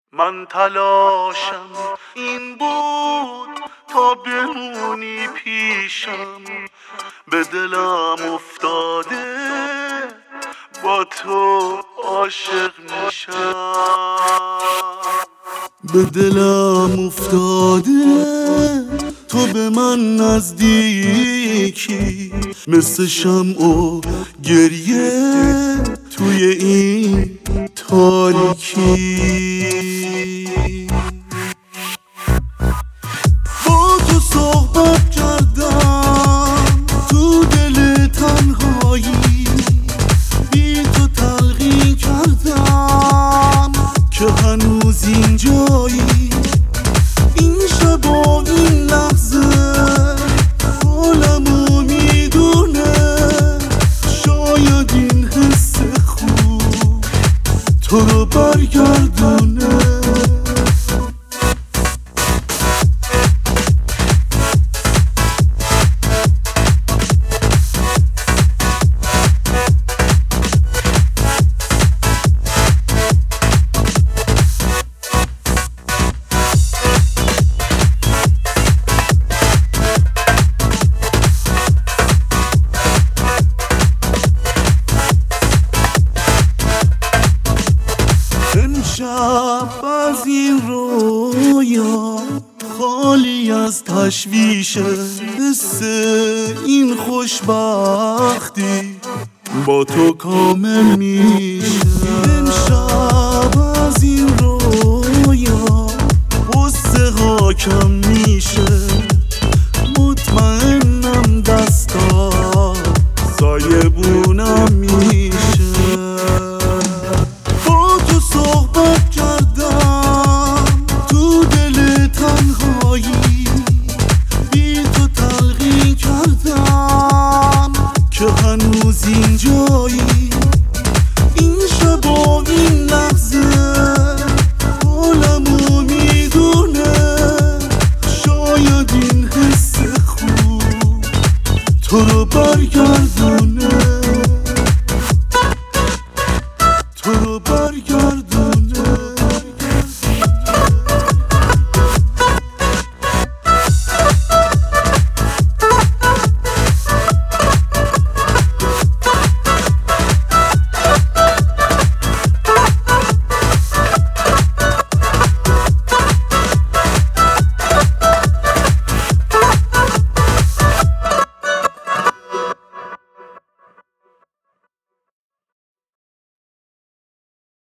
من تلاشم این بود تا بمونی پیشم، به دلم افتاده با تو عاشق میشم. به دلم افتاده تو به من نزدیکی، مثل شمع و گریه توی این تاریکی. با تو صحبت کردم تو دل تنهایی، بی تو تلقین کردم که هنوز اینجایی. این شب و این لحظه عالمو میدونه، شاید این حس خوب تو رو برگردونه. امشب از این رویا خالی از تشویشه، حس این خوشبختی با تو کامل میشه. امشب از این رویا غصه ها کم میشه، مطمئنم دستا سایبونم میشه. صحبت کردم تو دل تنهایی، بی تو تلقین کردم که هنوز اینجایی. این شب و این لحظه عالمو میدونه، شاید این حس خوب تو رو برگردونه، تو رو برگردونه.